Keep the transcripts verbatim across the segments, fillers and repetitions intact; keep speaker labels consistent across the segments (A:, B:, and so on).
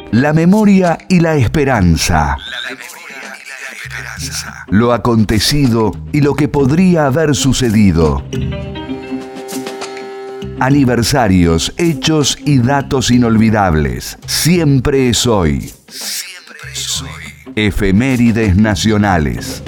A: La memoria y la esperanza. La memoria y la esperanza. Lo acontecido y lo que podría haber sucedido. Aniversarios, hechos y datos inolvidables. Siempre es hoy. Siempre es hoy. Efemérides nacionales.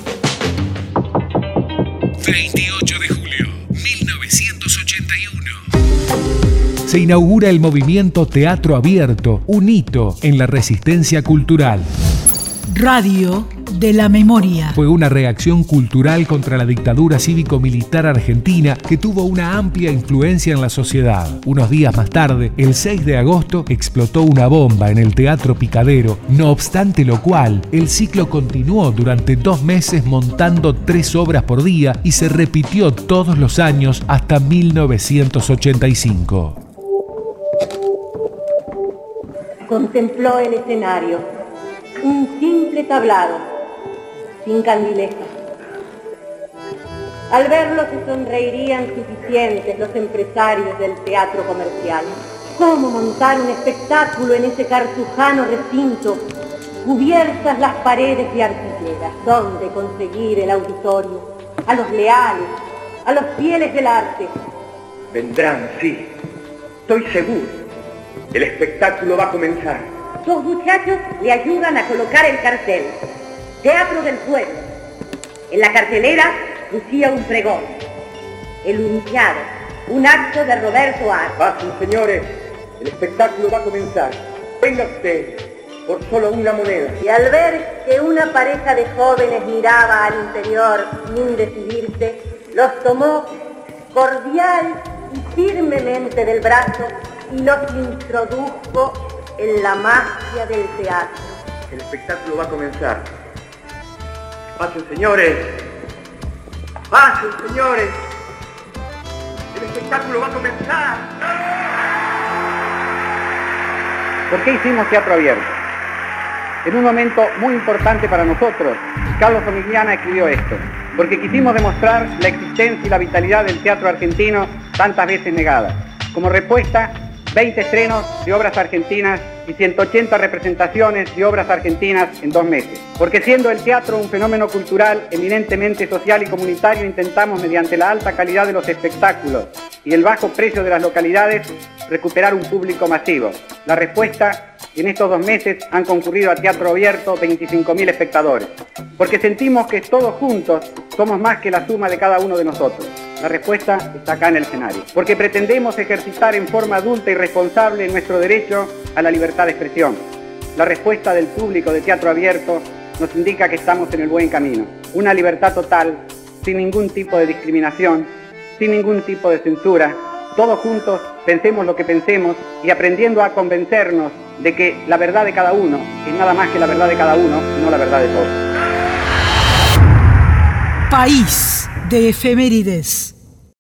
B: veintiocho de julio, mil novecientos ochenta y uno.
C: Se inaugura el movimiento Teatro Abierto, un hito en la resistencia cultural.
D: Radio de la Memoria.
C: Fue una reacción cultural contra la dictadura cívico-militar argentina que tuvo una amplia influencia en la sociedad. Unos días más tarde, el seis de agosto, explotó una bomba en el Teatro Picadero, no obstante lo cual, el ciclo continuó durante dos meses montando tres obras por día y se repitió todos los años hasta mil novecientos ochenta y cinco.
E: Contempló el escenario, un simple tablado, sin candilejas. Al verlo se sonreirían suficientes los empresarios del teatro comercial. ¿Cómo montar un espectáculo en ese cartujano recinto, cubiertas las paredes de artilleras? ¿Dónde conseguir el auditorio? A los leales, a los fieles del arte.
F: Vendrán, sí, estoy seguro. El espectáculo va a comenzar.
E: Dos muchachos le ayudan a colocar el cartel. Teatro del Pueblo. En la cartelera lucía un pregón. El Uniciado, un acto de Roberto Ar.
F: Pasen, señores, el espectáculo va a comenzar. Venga usted, por solo una moneda.
E: Y al ver que una pareja de jóvenes miraba al interior sin decidirse, los tomó cordial y firmemente del brazo y los introdujo en la magia del teatro.
F: El espectáculo va a comenzar. Pasen, señores. Pasen, señores. El espectáculo va a comenzar.
G: ¿Por qué hicimos Teatro Abierto? En un momento muy importante para nosotros, Carlos Omigliana escribió esto, porque quisimos demostrar la existencia y la vitalidad del teatro argentino tantas veces negada. Como respuesta, veinte estrenos de obras argentinas y ciento ochenta representaciones de obras argentinas en dos meses. Porque siendo el teatro un fenómeno cultural eminentemente social y comunitario, intentamos mediante la alta calidad de los espectáculos y el bajo precio de las localidades recuperar un público masivo. La respuesta, en estos dos meses han concurrido a Teatro Abierto veinticinco mil espectadores. Porque sentimos que todos juntos somos más que la suma de cada uno de nosotros. La respuesta está acá en el escenario. Porque pretendemos ejercitar en forma adulta y responsable nuestro derecho a la libertad de expresión. La respuesta del público de Teatro Abierto nos indica que estamos en el buen camino. Una libertad total, sin ningún tipo de discriminación, sin ningún tipo de censura. Todos juntos pensemos lo que pensemos y aprendiendo a convencernos de que la verdad de cada uno es nada más que la verdad de cada uno y no la verdad de todos.
D: País de efemérides.